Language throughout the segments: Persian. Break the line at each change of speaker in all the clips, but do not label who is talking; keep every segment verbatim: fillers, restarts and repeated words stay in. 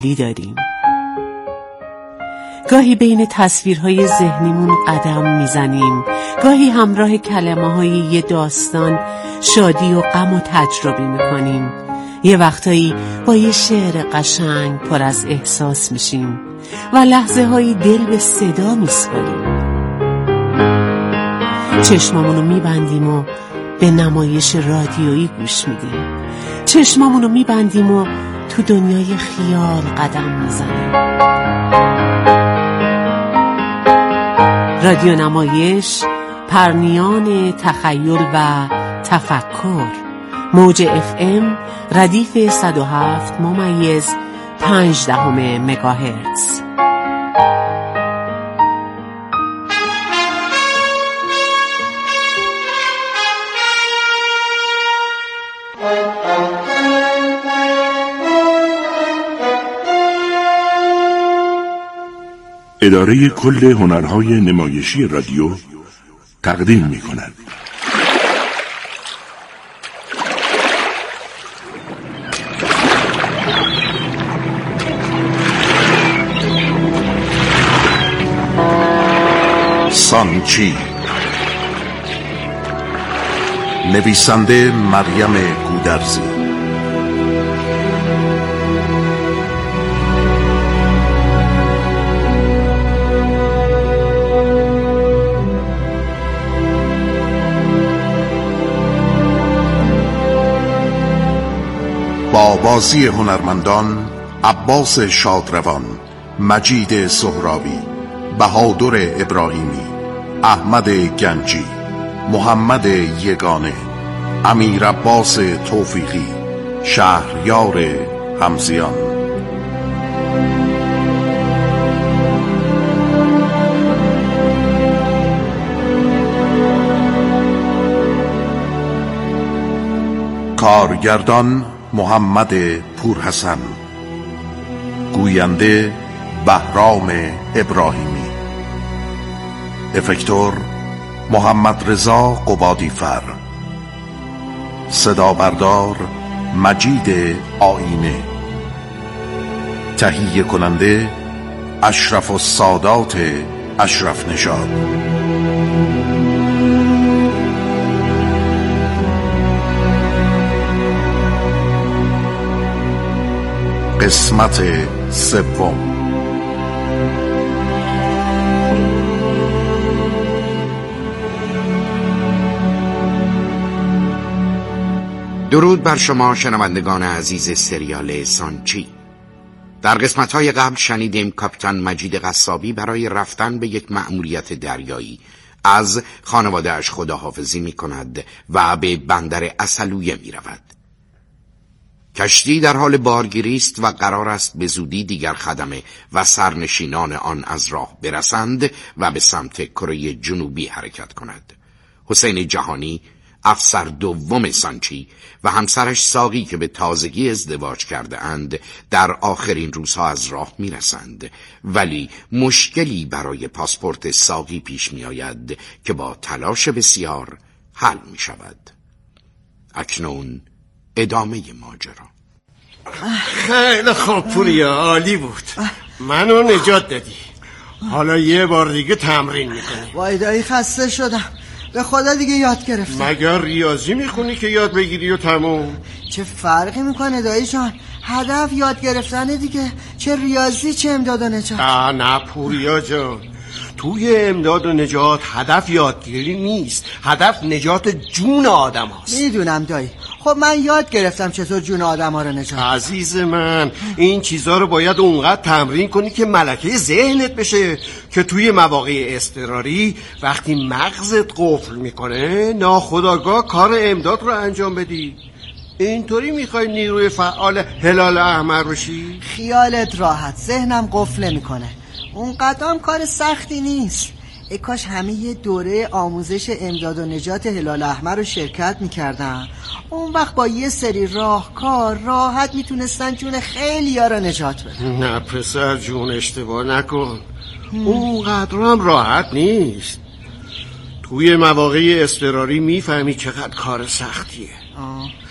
داریم. گاهی بین تصویرهای ذهنیمون قدم میزنیم، گاهی همراه کلمه‌های یه داستان شادی و غم و تجربه میکنیم. یه وقتایی با یه شعر قشنگ پر از احساس میشیم و لحظه هایی دل به صدا میسپاریم. چشمامونو میبندیم و به نمایش رادیویی گوش میدیم. چشمامونو میبندیم و تو دنیای خیال قدم میزنیم. رادیو نمایش، پرنیان تخیل و تفکر. موج اف ام ردیف صد و هفت ممیز پنج دهم مگاهرتز.
اداره کل هنرهای نمایشی رادیو تقدیم می کند. سانچی، نویسنده مریم گودرزی، با بازی هنرمندان عباس شادروان، مجید سهرابی، بهادر ابراهیمی، احمد گنجی، محمد یگانه، امیر عباس توفیقی، شهریار همزیان. کارگردان محمد پورحسن، گوینده بهرام ابراهیمی، افکتور محمد رضا قبادیفر، صدا بردار مجید آینه، تهیه کننده اشرف السادات اشرف نژاد. قسمت سوم.
درود بر شما شنوندگان عزیز سریال سانچی. در قسمت‌های قبل شنیدیم کاپیتان مجید قصابی برای رفتن به یک مأموریت دریایی از خانواده‌اش خداحافظی می‌کند و به بندر عسلویه می‌رود. کشتی در حال بارگیری است و قرار است به زودی دیگر خدمه و سرنشینان آن از راه برسند و به سمت کره جنوبی حرکت کند. حسین جهانی، افسر دوم سانچی و همسرش ساقی که به تازگی ازدواج کرده اند در آخرین روزها از راه می رسند، ولی مشکلی برای پاسپورت ساقی پیش می آید که با تلاش بسیار حل می شود. اکنون ادامه ماجرا.
خیلی خوب پوریا، عالی بود، منو نجات دادی. حالا یه بار دیگه تمرین میکنی.
وای دایی خسته شدم، به خدا دیگه یاد گرفتم.
مگر ریاضی میخونی که یاد بگیری و تموم؟
چه فرقی میکنه دایی جان؟ هدف یاد گرفتنه دیگه، چه ریاضی چه امداد و نجات.
آه نه پوریا جان، توی امداد و نجات هدف یادگیری نیست، هدف نجات جون آدم هاست.
میدونم دایی، خب من یاد گرفتم چطور جون آدم ها رو نجات.
عزیز من، این چیزا رو باید اونقدر تمرین کنی که ملکه ذهنت بشه که توی مواقع اضطراری وقتی مغزت قفل میکنه ناخودآگاه کار امداد رو انجام بدی. اینطوری میخوای نیروی فعال هلال احمر بشی؟
خیالت راحت، ذهنم قفل نمیکنه. اون قدم کار سختی نیست. ای کاش همه یه دوره آموزش امداد و نجات هلال احمر رو شرکت میکردن. اون وقت با یه سری راهکار راحت میتونستن جون خیلی ها رو نجات بدن.
نه پسر جون، اشتباه نکن، اون قدر هم راحت نیست. توی مواقع اضطراری میفهمی چقدر کار سختیه.
آه.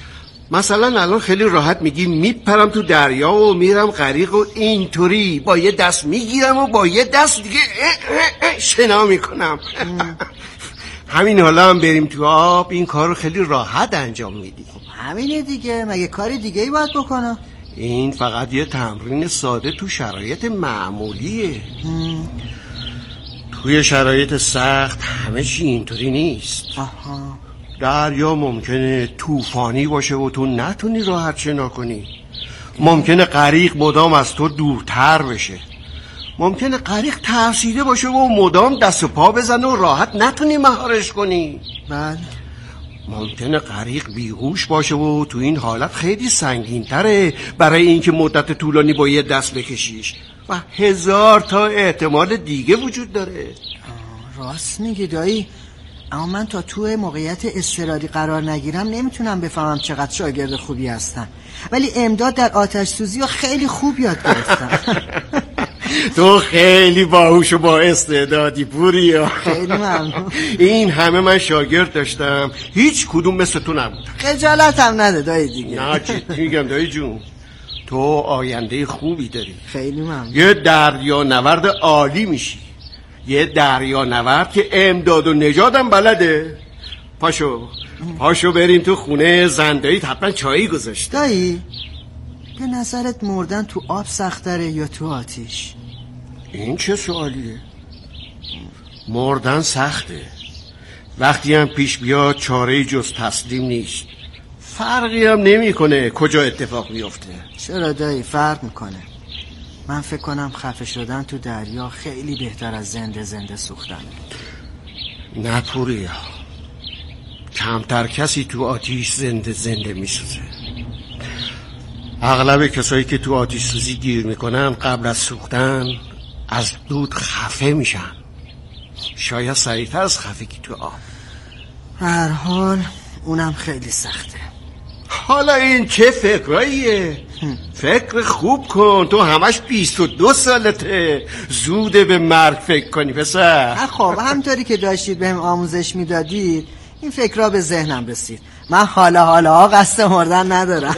مثلا الان خیلی راحت میگی میپرم تو دریا و میرم غریق و اینطوری با یه دست میگیرم و با یه دست دیگه اه اه اه شنا میکنم. همین حالا هم بریم تو آب این کار رو خیلی راحت انجام میدی.
همینه دیگه، مگه کاری دیگه ای باید بکنم؟
این فقط یه تمرین ساده تو شرایط معمولیه. هم. توی شرایط سخت همه چی اینطوری نیست.
آها.
دریا ممکنه طوفانی باشه و تو نتونی راحت شنا کنی. ممکنه غریق مدام از تو دورتر بشه. ممکنه غریق ترسیده باشه و مدام دست و پا بزنه و راحت نتونی مهارش کنی.
بله.
ممکنه غریق بیهوش باشه و تو این حالت خیلی سنگین تره برای اینکه مدت طولانی با یه دست بکشیش و هزار تا احتمال دیگه وجود داره.
راست میگی دایی، اما من تا تو موقعیت اضطراری قرار نگیرم نمیتونم بفهمم چقدر شاگرد خوبی هستم، ولی امداد در آتش سوزی خیلی خوب یاد گرفتم.
تو خیلی باهوش و با استعدادی پوریا.
خیلی ممنون.
این همه من شاگرد داشتم هیچ کدوم مثل تو نبود.
خجالت هم نده دایی دیگه.
نه جدی میگم دایی جون، تو آینده خوبی داری.
خیلی ممنون.
یه دریا نورد عالی میشی، یه دریا نورد که امداد و نجاتم بلده. پاشو پاشو بریم تو خونه زنداییت، حتما چایی گذاشت.
دایی به نظرت مردن تو آب سختره یا تو آتیش؟
این چه سوالیه؟ مردن سخته، وقتی هم پیش بیاد چاره جز تسلیم نیست. فرقی هم نمی کنه کجا اتفاق میفته.
چرا دایی فرق میکنه؟ من فکر کنم خفه شدن تو دریا خیلی بهتر از زنده زنده سوختن.
نه پوریا، کمتر کسی تو آتیش زنده زنده میسوزه. اغلب کسایی که تو آتیش سوزی گیر میکنن قبل از سوختن از دود خفه میشن، شاید سریعتر از خفگی تو آب.
هر حال اونم خیلی سخته.
حالا این چه فکراییه؟ فکر خوب کن، تو همش بیست و دو سالته، زوده به مرگ فکر کنی پسر.
خب همطوری که داشتید بهم آموزش میدادید این فکرها به ذهنم رسید. من حالا حالا قصد مردن ندارم.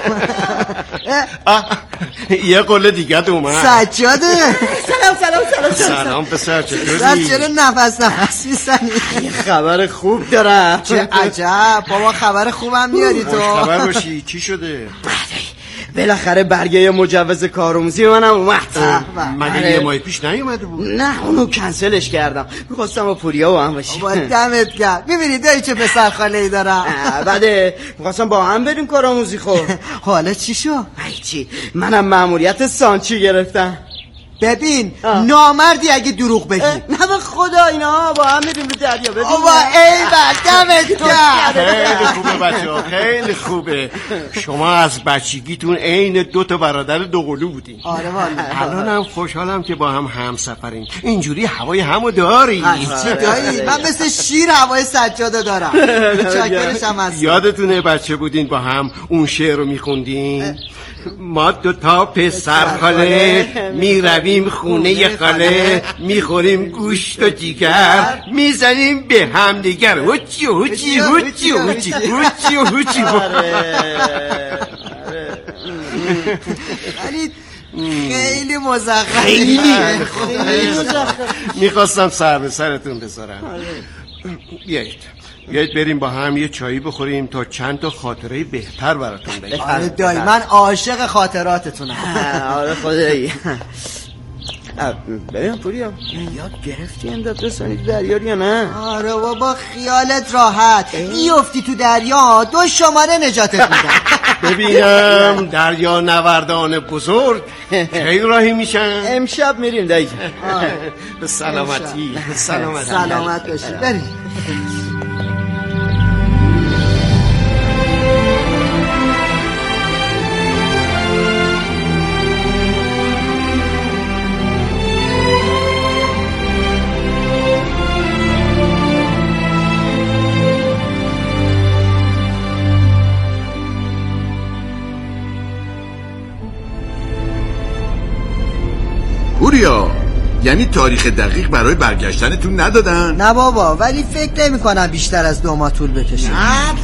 یه قله دیگه اومد.
سجاده
سلام سلام سلام
سلام پسر، چطوری؟
سر چرا نفس نفس میزنی؟
یه خبر خوب دارم.
چه عجب بابا، خبر خوبم میاری تو.
خبر باشی، چی شده؟
بالاخره برگه مجوز کارآموزی منم اومد.
مگه یه ماه پیش نیومده بود؟
نه اونو کنسلش کردم، میخواستم با پوریا با هم باشیم.
با دمت گرم. میبینی داری چه پسر خاله ای دارم.
بعد میخواستم با هم بریم کارآموزی. خب
حالا چی شو؟
ای چی، منم مأموریت سانچی گرفتم.
ببین آه. نامردی اگه دروغ بگی.
نه به خدا اینا با هم میریم رو دریا. ببین
بابا ای دمت گرم.
خیلی خوبه بچه‌ها، خیلی خوبه. شما از بچگیتون عین دو تا برادر دوقلو بودین.
آره والله.
الانم خوشحالم که با هم همسفرین، اینجوری هوای همو داری.
چی دایی؟ من مثل شیر هوای سجاده دارم. چاکرش هم هستم.
یادتونه بچه بودین با هم اون شعر رو میخوندین؟ ما دو تا پسر خاله می رویم خونه خاله، می خوریم گوشت و جیگر، می زنیم به هم دیگر. هوچی هوچی هوچی هوچی هوچی هوچی.
ولی خیلی مزخرف.
خیلی میخواستم سر به سرتون بذارم. بیایید بیایید بریم با هم یه چایی بخوریم تا چند تا خاطره بهتر براتون بگم.
آره دایی، من عاشق خاطراتتونم.
آره خدایی. ببین پوریا، یاد گرفتی امداد رسانی تو دریا یا نه؟
آره بابا خیالت راحت، بیفتی تو دریا دو شماره نجاتت میدن.
ببینم دریا نوردان بزرگ کی راهی میشن؟
امشب میریم دایی.
به سلامتی. به سلامتی.
سلامت باشی. بریم.
پوریا، یعنی تاریخ دقیق برای برگشتنتون ندادن؟
نه بابا، ولی فکر نمی کنم بیشتر از دو ماه طول بکشه.
نه پوریا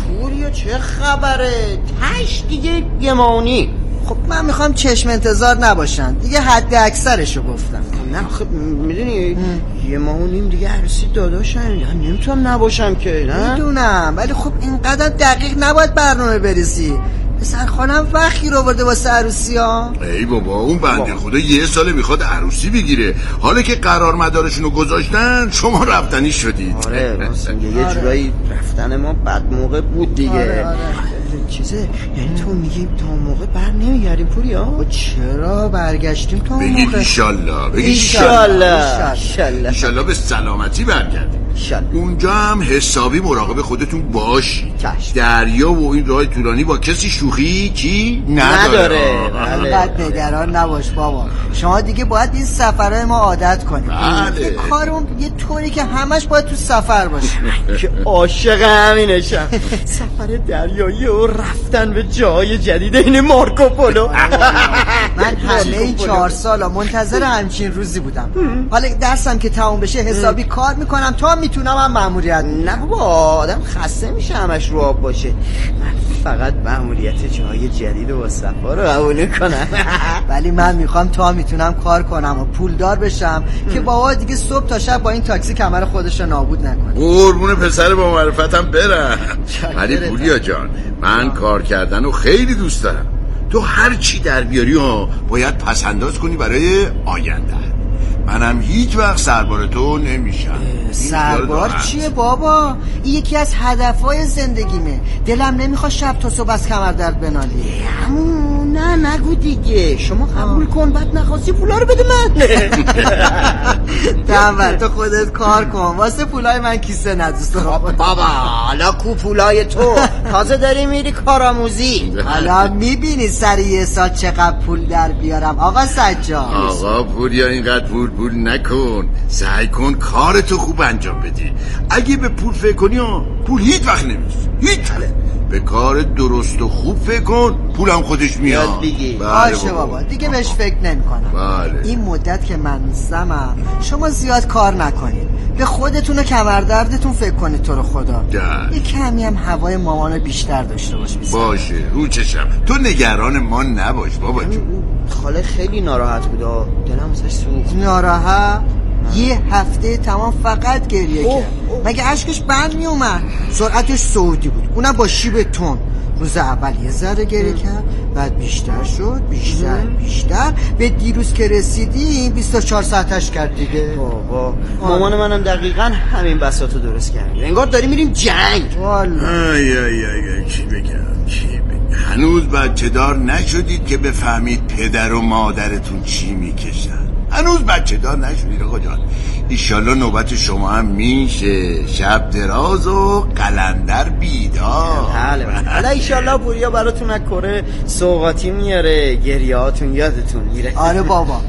پوریا چه خبره؟ تش دیگه یمانی.
خب من میخوام چشم انتظار نباشن دیگه، حد اکثرشو گفتم.
نه خب میدونی یه ماه و نیم دیگه عروسی داداشم، نمیتونم نباشم که. نه
میدونم، ولی خب اینقدر دقیق نباید برنامه بریزی. پسر خانم وقتی رو برده واسه عروسی ها.
ای بابا اون بنده خدا یه ساله میخواد عروسی بگیره، حالا که قرار مدارشونو گذاشتن شما رفتنی شدید.
آره راست میگه، یه جورایی رفتن ما بد موقع بود دیگه.
آره آره.
چیزه یعنی تو میگی تا موقع بر نمیگردیم پوریا؟
چرا برگشتیم تا موقع؟
بگید ایشالله، بگید
ایشالله
ایشالله ایشالله به سلامتی برگردیم. اونجا هم حسابی مراقب خودتون باشی. دریا و این راه طولانی با کسی شوخی کی نداره.
اینقدر نگران نباش بابا، شما دیگه باید این سفرهای ما عادت کنیم.
بله.
کارم یه طوری که همش باید تو سفر باشه.
که عاشق همینشم. سفر دریایی و رفتن به جای جدید این مارکوپولو.
من همه این چهار سالا منتظر همچین روزی بودم. حالا درسم که تموم بشه حسابی کار میکنم تا میتونم هم مأموریت.
نه بابا آدم خسته میشه همش رو آب باشه. من فقط مأموریت جای جدید و سفر رو قبول کنم.
ولی من میخوام تا میتونم کار کنم و پولدار بشم که بابا دیگه صبح تا شب با این تاکسی کمر خودش رو نابود نکنه.
قربون پسر با معرفتم برم. ولی پوریا جان من کار کردن رو خیلی دوست دارم. تو هر چی در بیاری ها باید پسنداز کنی برای آینده. منم هیچ وقت سربار تو نمیشم.
سربار چیه بابا؟ این یکی از هدفهای زندگیمه. دلم نمیخواد شب تا صبح از کمر درد بنالی.
همون نه نگو دیگه، شما قبول کن، بعد نخواستی پولا رو بده من.
تنبل تو خودت کار کن، واسه پولای من کیسه ندوست.
بابا حالا کو پولای تو؟ تازه داری میری کارآموزی.
حالا میبینی سر یه سال چقدر پول در بیارم آقا سجاد.
آقا پوریا اینقدر پول پول نکن، سعی کن کارتو خوب انجام بدی. اگه به پول فکر کنی پول هیچ وقت نمیشه، هیچ. به کار درست و خوب فکر کن، پولم خودش میاد.
باشه بابا دیگه بهش فکر نمی کنم.
بله.
این مدت که من نیستم شما زیاد کار نکنید، به خودتون و کمردردتون فکر کنید. تو رو خدا یه کمی هم هوای مامانو بیشتر داشته باش.
باشه رو چشم، تو نگران ما نباش بابا جون.
خاله خیلی ناراحت بود، دلم ازش سوخت.
ناراحت؟ یه هفته تمام فقط گریه کرد. مگه اشکش بند می اومد؟ سرعتش صعودی بود، اونم با شیب تون. روز اول یه ذره گریه کرد، بعد بیشتر شد، بیشتر بیشتر، به دیروز که رسیدیم بیست و چهار ساعتش کرد دیگه.
بابا مامان منم دقیقاً همین بساطو درست کرد. انگار داریم میریم جنگ.
والا
ای ای ای چی بگم چی بگم. هنوز بچه دار نشدید که بفهمید پدر و مادرتون چی میکشن. هنوز بچه دار نشدید آقا جان. ایشالله نوبت شما هم میشه، شب دراز و قلندر بیدار.
بله حالا ایشالله پوریا براتون از کره سوغاتی میاره، گریهاتون یادتون میره.
آره بابا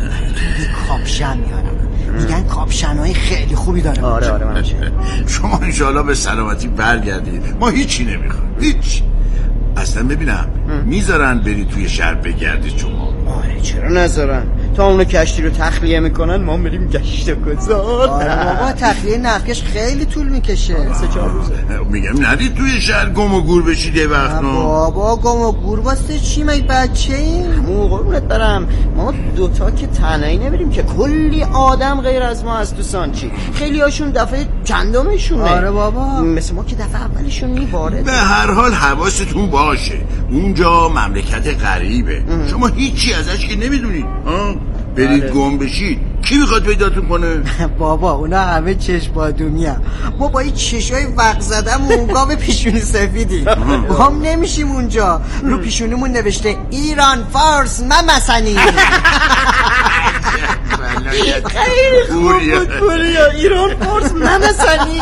یه کاپشن میارم، میگن کاپشنهای خیلی خوبی داره.
آره آره من
شما انشالله به سلامتی برگردید، ما هیچی نمیخوام هیچ. اصلا ببینم میذارن بری توی شهر بگردید شما؟
آره چرا نذارن؟ تا اونو کشتی رو تخلیه میکنن ما میریم گشت و گذار.
آره بابا تخلیه نفکش خیلی طول میکشه،
سه چهار روزه.
میگم ندید توی شهر گم و گور بشید یه وقت.
بابا گم و گور واسه چی؟ مگه بچه ایم؟
همون قربونت برم، ما دوتا که تنهایی نمیریم که، کلی آدم غیر از ما از تو سانچی. خیلی هاشون دفعه چندمشونه.
آره بابا
مثل ما که دفعه اولشون میباره.
به هر حال حواستون باشه، اونجا مملکت غریبه. ام. شما هیچی ازش که نمیدونید. برید گم بشید کی میخواد پیداتون کنه؟
بابا اونا همه چشم بادومی هم. ما با این چشای وق زدم و گاو پیشونی سفیدی گم نمیشیم اونجا. رو پیشونیمون نوشته ایران فارس ممسنی.
خیلی خوب بود پوریا، ایران فارس ممسنی.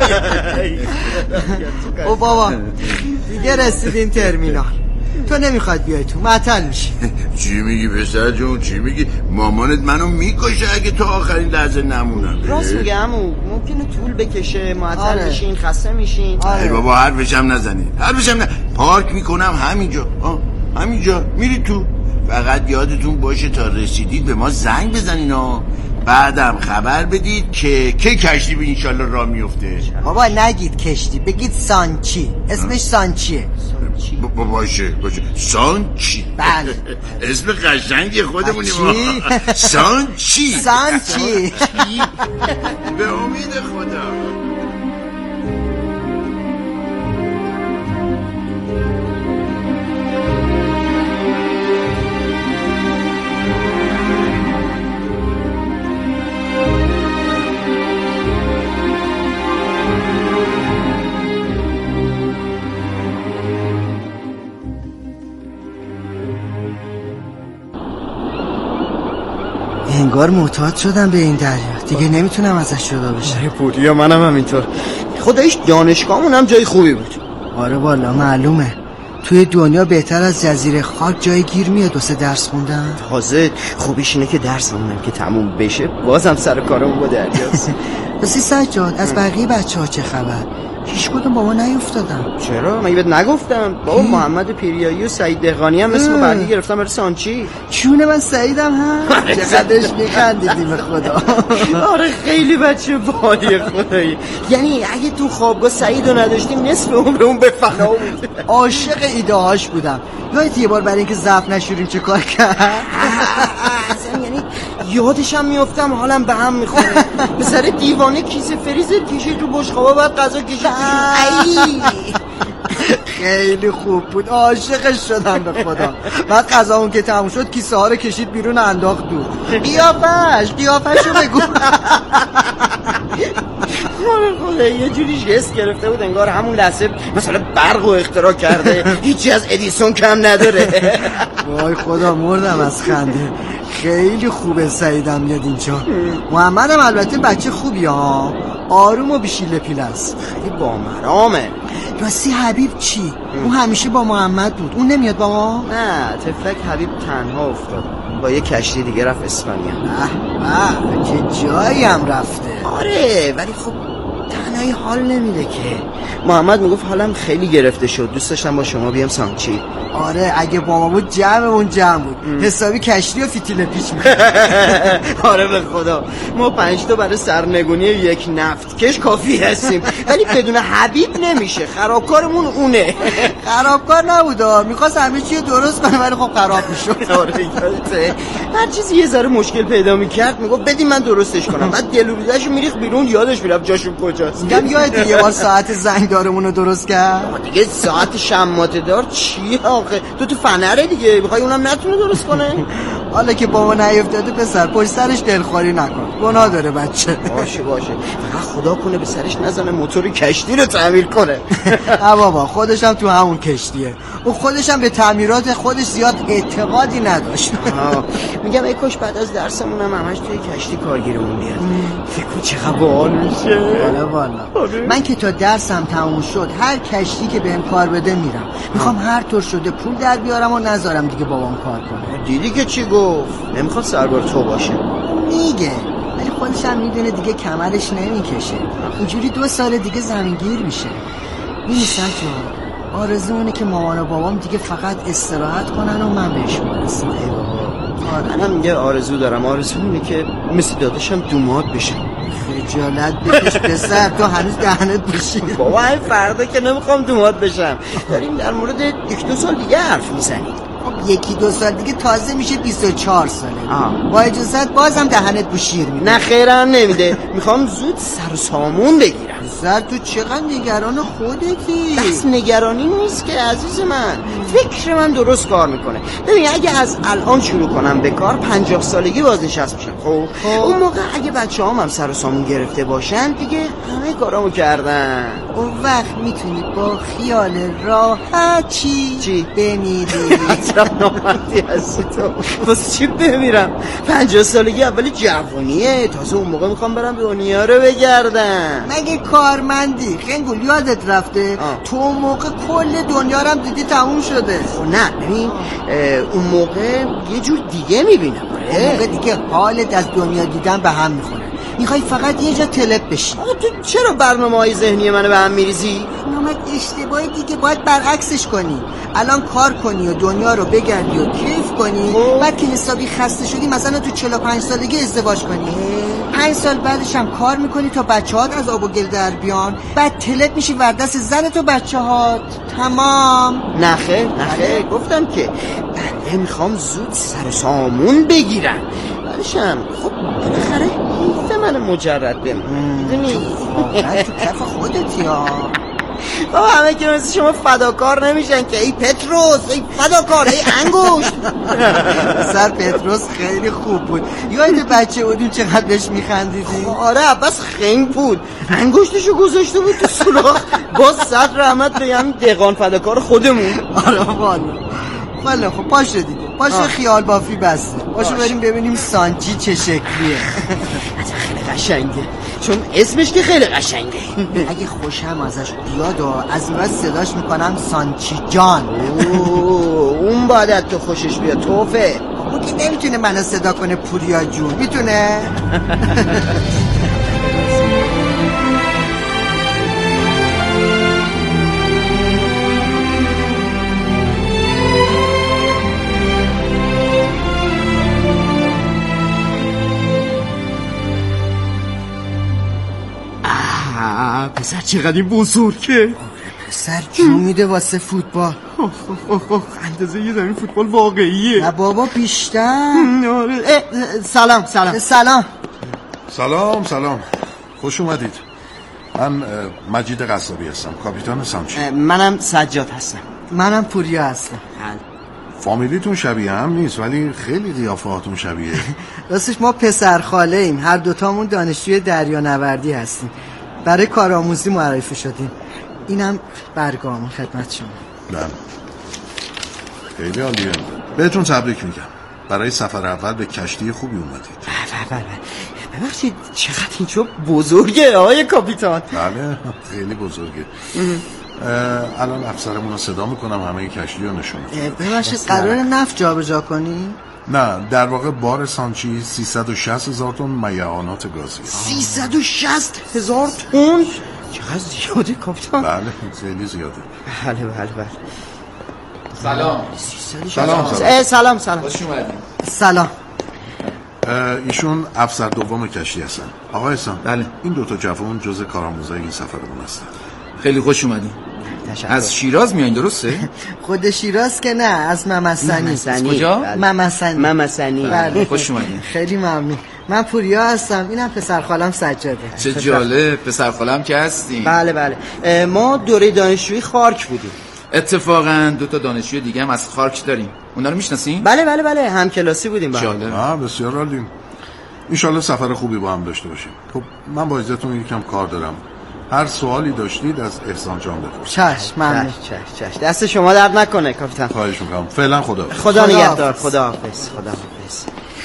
او بابا دیگه رسیدین ترمینال، تو نمیخواد بیای تو، معطل میشی.
چی میگی پسر جون چی میگی؟ مامانت منو میکشه اگه تا آخرین لحظه نمونم.
راست میگه عمو، ممکنه طول بکشه، معطل میشین، خسته میشین.
ای بابا حرفشم نزنید، حرفشم نه. پارک میکنم همینجا، آه همینجا میری تو. فقط یادتون باشه تا رسیدید به ما زنگ بزنین ها. بعدم خبر بدید که که کشتی به انشالله راه میفته.
بابا نگید کشتی، بگید سانچی. اسمش سانچیه.
با باشه باشه سانچی.
بله
اسم قشنگ خودمونی ما. سانچی
سانچی.
به امید خدا.
انگار معتاد شدم به این دریا، دیگه نمیتونم ازش جدا بشم.
پولیا منم همینطور. خداییش دانشگاهمون هم جای خوبی بود.
آره والا معلومه. توی دنیا بهتر از جزیره خاک جای گیر میاد واسه درس خوندن.
تازه خوبیش اینه که درسمونم که تموم بشه بازم سر کارمون با دریاست.
بسی سجاد از بقیه بچه ها چه خبر؟ هیچ کدوم با ما نیفتادم.
چرا؟ مگه بهت نگفتم؟ بابا محمد پیریایی و سعید دهقانی هم اسم بعدی گرفتم برای سانچی.
چونه من سعیدم هم؟ چقدرش میخندیدی به خدا.
آره خیلی بچه باحالی خدایی. یعنی اگه تو خوابگاه سعیدو نداشتیم نصف عمرمون به فنا بود.
عاشق ایده هاش بودم. یادت یه بار برای اینکه ضعف نشوریم چه کار کرد؟
اصلا یعنی یادشم میافتم حالم به هم میخوره. به سر دیوانه کیسه فریزر کشید تو بشقابا بعد غذا کشید.
خیلی خوب بود، عاشقش شدم به خدا. بعد غذا اون که تموم شد کیسه ها رو کشید بیرون انداخت دور. قیافش قیافشو بگو.
خدا یه جوری جست گرفته بود انگار همون لحظه مثلا برق و اختراع کرده. هیچی از ادیسون کم نداره.
وای خدا مردم از خنده. خیلی خوبه سعیدم میاد اینجا. محمدم البته بچه خوبی ها، آروم و بیشیله پیل است.
خیلی بامرامه.
راستی حبیب چی؟ اون همیشه با محمد بود، اون نمیاد با ما؟
نه تفلک حبیب تنها افتاد، با یه کشتی دیگه رفت اسپانیا.
اه چه جایی هم رفته.
آره ولی خب تنهایی حال نمیده که. محمد میگفت حالم خیلی گرفته شد، دوست داشتم با شما بیام سانچی.
آره اگه با ما بود جمعمون جمع بود. ام. حسابی کشتی و فیتیل پیچ می‌کنه.
آره به خدا ما پنج تا برای سرنگونی یک نفت کش کافی هستیم، ولی بدون حبیب نمیشه. خرابکارمون اونه.
خرابکار نبودا، می‌خواست همه چی درست کنه ولی خب خراب می‌شد.
آره یادته هر چیزی یه ذره مشکل پیدا می‌کرد میگفت بدین من درستش کنم، بعد دلوریده‌شو میریخت بیرون، یادش میرفت جاشون کجاست.
میگم یادت یه بار ساعت زنگدارمون رو درست کرد؟
دیگه ساعت شماته دار چیه آخه؟ تو تو فنره دیگه، میخوای اونم نتونه درست کنه؟
حالا که با ما نیفتاده پسر پشت سرش دلخوری نکن، گناه داره بچه.
باشه باشه فقط خدا کنه به سرش نزنه موتور کشتی رو تعمیر کنه.
نه بابا خودش هم تو همون کشتیه، اون خودش هم به تعمیرات خودش زیاد اعتقادی نداشت.
میگم ای کاش بعد از درسمون هم همش توی کشتی کارگیرمون بیاد. فکر کن چقدر باحال میشه.
والا والا من که تا درسم تموم شد هر کشتی که بهم کار بده میرم، میخوام هر طور شده پول در بیارم و نذارم دیگه بابام کار کنه.
دیدی که چی گفت؟ نمیخواد سربار تو باشه.
میگه ولی خودش هم میدونه دیگه کمرش نمیکشه، اینجوری دو سال دیگه زمینگیر میشه. نیستم جون آرزوونه که مامان و بابام دیگه فقط استراحت کنن و من بهشون برسم.
آره منم میگه آرزو دارم، آرزو اینه که مثل داداشم دوماد بشم.
خجالت بکش پسر، تو هنوز دهنت بشی.
بابا این فردا که نمیخوام دوماد بشم، داریم در مورد یک دو سال دیگه حرف میزنیم.
خب یکی دو سال دیگه تازه میشه بیست و چهار ساله. آه. با اجازت بازم دهنت بوشیر میده.
نه خیرم نمیده، میخوام زود سر و سامون بگیرم.
پسر تو چقدر نگران خودتی؟
بس نگرانی نیست که عزیز من، فکر من درست کار میکنه. ببین اگه از الان شروع کنم به کار پنجاه سالگی بازنشسته میشم. خب اون موقع اگه بچه هم, هم سر و سامون گرفته باشن دیگه همه کارامو کردن.
اون وقت میتونی با خیال راحت چی؟
چی؟
بمیری.
اصلا نامردی هستی تو. واسه چی بمیرم؟ پنجاه سالگی اولی جوونیه، تازه اون موقع میخوام برم دنیا رو بگردم.
مگه کارمندی؟ خنگول یادت رفته؟ آه. تو اون موقع کل دنیا رو هم دیدی تموم شده.
نه ببین اون موقع یه جور دیگه میبینم.
اون موقع دیگه حالت از دنیا دیدن به هم میخوره. میخوای فقط یه جا تلپ بشی.
آقا تو چرا برنامه‌های ذهنی منو به هم میریزی؟
نامت اشتباه دیگه، باید برعکسش کنی. الان کار کنی و دنیا رو بگردی و کیف کنی، بعد که حسابی خسته شدی مثلا تو چهل و پنج سالگی ازدواج کنی. پنج سال بعدش هم کار میکنی تا بچه‌هات از آب و گل در بیان، بعد تلپ میشی وردست زنت و بچه‌هات. تمام.
نخه نخه گفتم که بنده میخوام زود سر و سامون بگیرم. بعدشم خب بالاخره حیف من مجرد بمونی.
واقعا تو کف خودتی ها.
بابا همه که مثل شما فداکار نمیشن که. ای پتروس، ای فداکار، ای انگشت.
سر پتروس خیلی خوب بود. یاد بچه بودیم چقدر بهش میخندیدی.
آره عباس خنگ بود، انگشتشو گذاشته بود تو سوراخ. باز صد رحمت بگم دقان فداکار خودمون.
آره والا والا خب پاشو دیگه، پاشو خیال بافی بسته. پاشو بریم ببینیم سانچی چه شکلیه.
خیلی قشنگه، چون اسمش که خیلی قشنگه.
اگه خوشم ازش بیاد و از این بعد صداش میکنم سانچی جان.
اون باید از تو خوشش بیاد توفه.
اون که نمیتونه منو صدا کنه پوریا جون، میتونه؟
پسر چقدر این بزرگه.
پسر جون میده واسه فوتبال.
اندازه یه زمین فوتبال واقعیه.
نه بابا بیشتر.
سلام سلام
سلام
سلام سلام خوش اومدید. من مجید قصابی هستم، کاپیتان سانچی.
منم سجاد هستم.
منم پوریا هستم.
فامیلیتون شبیه هم نیست ولی خیلی قیافه‌هاتون شبیه.
راستش ما پسر خاله ایم، هر دوتامون دانشجوی دریانوردی هستیم. برای کارآموزی معرفی شدیم. اینم برگام خدمت شما.
بله خیلی عالیه، بهتون تبریک میگم. برای سفر اول به کشتی خوبی اومدید.
بله بله ببخشید چقدر اینجا بزرگه آقای کاپیتان.
بله خیلی بزرگه. الان افسرمون رو صدا میکنم همه کشتی رو نشون میدم.
ببخشید قرار نفت جابجا کنی؟
نه در واقع بار سانچی سیصد و شصت هزار تن میعانات گازی.
سیصد و شصت هزار تن؟ چقدر زیاده کاپیتان.
بله خیلی زیاده.
بله بله بله.
سلام.
سلام سلام
سلام سلام.
خوش اومدید.
سلام.
ایشون افسر دوم کشتی هستن. آقا احسان.
بله.
این دوتا جوان جز کارآموزای این سفرمون هستن.
خیلی خوش اومدید. از شیراز میایین درسته؟
خود شیراز که نه، از ممسنی.
از کجا؟
ممسنی.
ممسنی.
بله
خوش اومدید.
خیلی ممنون. من پوریا هستم، اینم پسر خالم سجاده.
چه جالب، پسر خالم که هستین.
بله بله ما دوره دانشجویی خارک بودیم.
اتفاقا دو تا دانشجوی دیگه هم از خارک داریم. اونا رو میشناسین؟
بله بله بله هم کلاسی بودیم. بله.
جالب.
آه بسیار عالی. انشالله سفر خوبی با هم داشته باشیم. خب من با اجازهتون یکم کار دارم. هر سوالی داشتید از احسان جان بپرسید.
چشم ممنون.
چشم چشم دست شما درد نکنه کاپیتان.
خواهش میکنم. فعلا خدا
خدا نگهدار. خدا حافظ. خدا حافظ.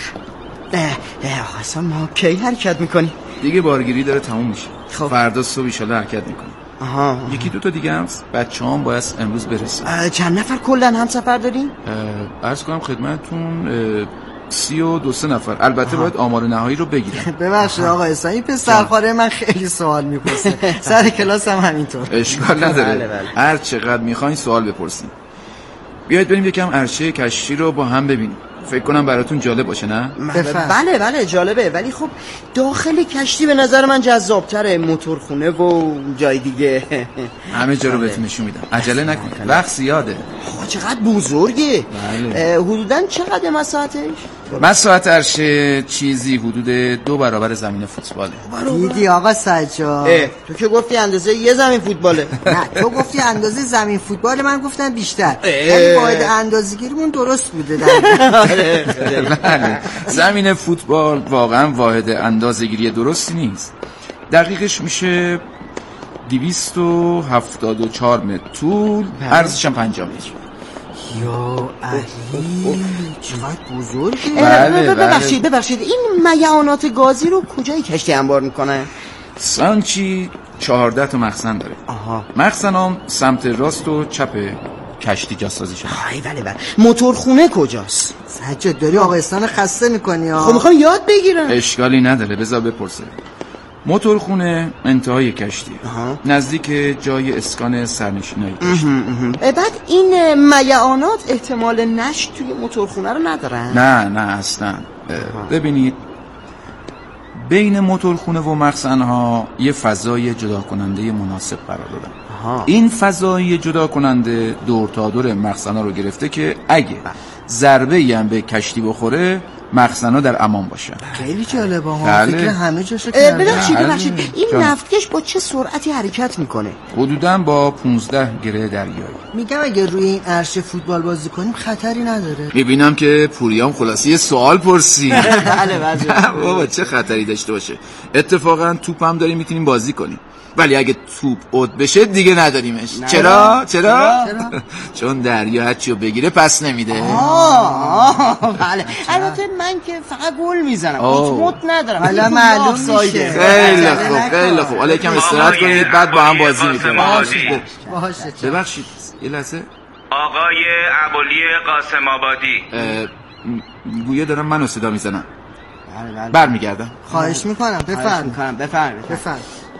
آقا اصلا ما کی حرکت میکنی؟
دیگه بارگیری داره تموم میشه.
خب.
فردا صبح ان شاءالله حرکت میکنیم.
آها.
یکی دو تا دیگه هم بچه‌هام باید امروز برسن.
چند نفر کلا هم سفر دارین؟
عرض کنم خدمتتون سی و دو سه نفر. البته باید آمار نهایی رو بگیرم.
ببخشید آقا احسان، این پسر خاله من خیلی سوال میپرسه. سر کلاس هم همینطور.
اشکال نداره.
بله بله.
هر چقدر میخواین سوال بپرسین. بیایید بریم یکم عرشه کشتی رو با هم ببینیم. فکر کنم براتون جالب باشه نه؟
بله بله جالبه، ولی خب داخل کشتی به نظر من جذابتره. موتورخونه و جای دیگه.
همه جا رو بهتون نشون میدم. عجله نکنید، وقت زیاده.
آقا چقدر بزرگه.
بله.
حدوداً چقدر مساحتش؟
مساحت عرشه چیزی حدود دو برابر زمین فوتباله.
دیدی آقا سجاد؟
تو که گفتی اندازه یه زمین فوتباله.
نه تو گفتی اندازه زمین فوتبال، من گفتم بیشتر. ولی واحد اندازه‌گیریمون درست بوده.
بله. زمین فوتبال واقعا واحد اندازه‌گیری درستی نیست. دقیقش میشه دویست و هفتاد و چهار متر طول، عرضش هم پنجاه متر.
یا علی چقدر بزرگه.
بله
ببخشید ببخشید این میعانات گازی رو کجای کشتی انبار میکنه؟
سانچی چهارده تا مخزن داره.
آها.
مخزن هم سمت راست و چپ کشتی جاسازی شده.
آی بله بله. موتورخونه کجاست؟
سجاد داری آقا احسان خسته میکنی ها.
خب میخوام یاد بگیرم.
اشکالی نداره، بذار بپرسه. موتورخونه انتهای کشتیه، نزدیک جای اسکان سرنشینای کشتی.
بعد این میعانات احتمال نشت توی موتورخونه رو ندارن؟
نه نه اصلا. ببینید بین موتورخونه و مخزن‌ها یه فضای جدا کننده مناسب قرار دادن. این فضای جدا کننده دور تا دور مخزن‌ها رو گرفته که اگه ضربه‌ای هم به کشتی بخوره مخزن‌ها در امان باشن.
خیلی جالبه ها.
بله.
فکر همه جاشو کرده.
ببخشید
بله.
ببخشید این
جان.
نفتکش با چه سرعتی حرکت میکنه؟
حدوداً با پونزده گره دریایی.
میگم اگه روی این عرشه فوتبال بازی کنیم خطری نداره.
میبینم که پوریام خلاصی سوال پرسی.
بله بله.
بابا چه خطری داشته باشه. اتفاقا توپ هم داریم میتونیم بازی کنیم، ولی اگه توپ عد بشه دیگه نداریمش. چرا؟ چرا؟ چون دریا هرچیو بگیره پس نمیده.
آه بله. البته من که فقط گل میزنم، هیچ مت ندارم.
حالا معلوم میشه.
خیلی خوب خیلی خوب. حالا یکم استراحت کنید بعد با هم بازی میکنیم.
باشه.
ببخشید یه لحظه.
آقای ابولی قاسم آبادی.
گویا دارم منو صدا میزنم.
بله بله.
برمیگردم.
خواهش میکنم بفرم.
میکنم بفرم
بفرم.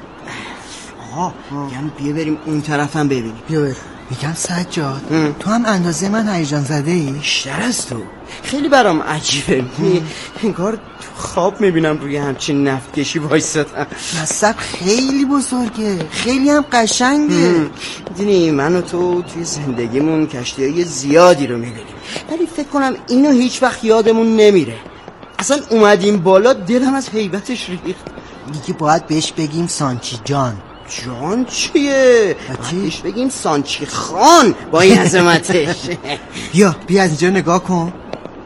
آها میگم بیا بریم اون طرفم ببینیم.
بیا بریم. میگم سجاد تو هم اندازه من هیجان زده ای؟
بیشتر از تو. خیلی برام عجیبه. انگار تو خواب میبینم روی همچین نفتکشی وایسادم.
مصب خیلی بزرگه، خیلی هم قشنگه.
میدونی من و تو توی زندگیمون کشتیهای زیادی رو میبینیم، ولی فکر کنم اینو هیچ وقت یادمون نمیره. اصلا اومدیم بالا دلم از هیبتش ریخت.
دیگه باید بهش بگیم سانچی جان.
جان چیه؟ بهش بگیم سانچی خان با این عظمتش.
بیا بیا از اینجا نگاه کن.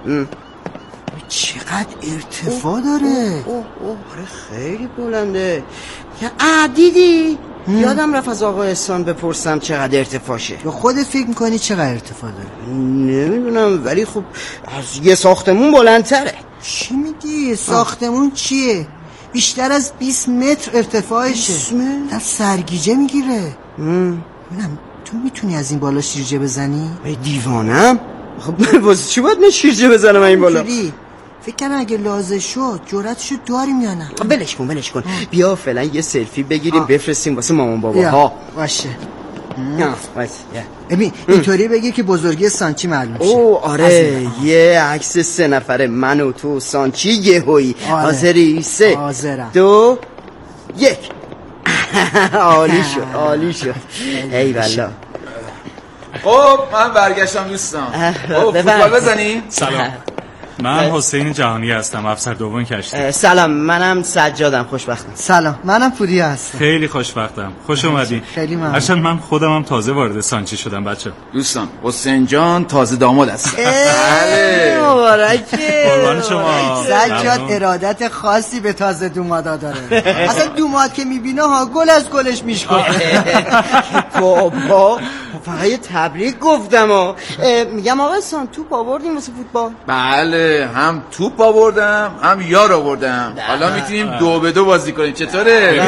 چقدر ارتفاع داره.
اوه اوه آره خیلی بلنده. آه دیدی؟ یادم رفت از آقا احسان بپرسم چقدر ارتفاعشه.
یا خودت فکر میکنی چقدر ارتفاع داره؟
نمیدونم، ولی خب از یه ساختمون بلندتره.
چی میگی؟ ساختمون چیه؟ بیشتر از بیست متر ارتفاعشه. در سرگیجه میگیره. ببینم تو میتونی از این بالا شیرجه بزنی؟
ای دیوانم؟ خب واسه چی باید من شیرجه بزنم این بالا؟
فکر کنم اگه لازم شد جرأتشو داریم یا نه.
ولش کن ولش کن. بیا فعلا یه سلفی بگیریم بفرستیم واسه مامان بابا ها.
باشه.
باشه.
ببین اینطوری بگی که بزرگی سانچی معلوم شه.
او آره یه عکس سه نفره من و تو سانچی یهویی. حاضری؟ سه
حاضرم.
دو یک. عالی شد عالی شد. ای والله.
خب من برگشتم دوستان. فوتبال بزنیم.
سلام، من حسین جهانی هستم، افسر دوم کشتی.
سلام، منم سجادم، خوشبختم.
سلام، منم پوریا هستم.
خیلی خوشبختم، خوش اومدین.
خیلی ممنون.
هرچند من خودم هم تازه وارد سانچی شدم بچه.
دوستان حسین جان تازه داماد هست.
بله مبارکه.
قربان شما.
سجاد ارادت خاصی به تازه دومادا داره. اصلا دوماد که میبینه ها گل از گلش میشکنه.
بابا فقط یه تبریک گفتم ها. میگم آقا سان توپ آوردیم واسه فوتبال؟
بله، هم توپ آوردم هم یار آوردم. حالا میتونیم دو به دو بازی کنیم. چطوره؟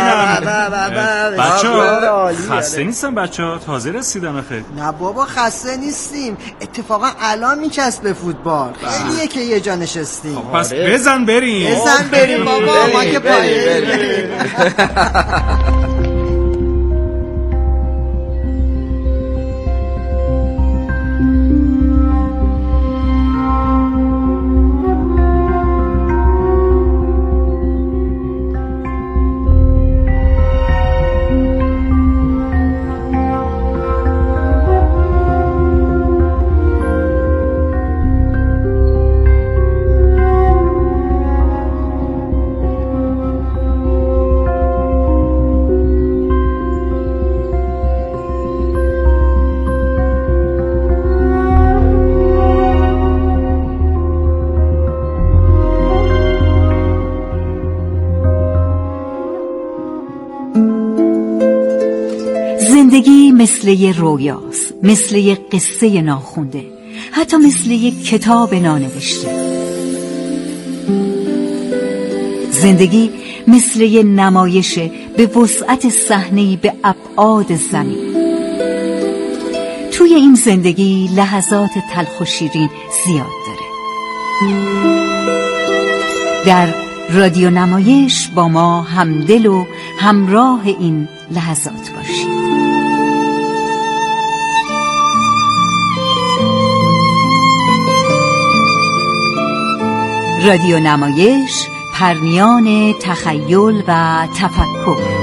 بچه‌ها خسته نیستم بچه‌ها، تازه رسیدم آخه.
نه بابا خسته نیستیم، اتفاقا الان میچسب به فوتبال. خیلیه که یه جا نشستیم.
پس بزن بریم.
بزن بریم بابا، ما که پایه.
زندگی مثل یه رویاست، مثل یه قصه ناخونده، حتی مثل یه کتاب نانوشته. زندگی مثل یه نمایش به وسعت صحنه‌ای به ابعاد زمین. توی توی این زندگی لحظات تلخ و شیرین زیاد داره. در رادیو نمایش با ما همدل و همراه این لحظات باشید. رادیو نمایش، پرنیان تخیل و تفکر.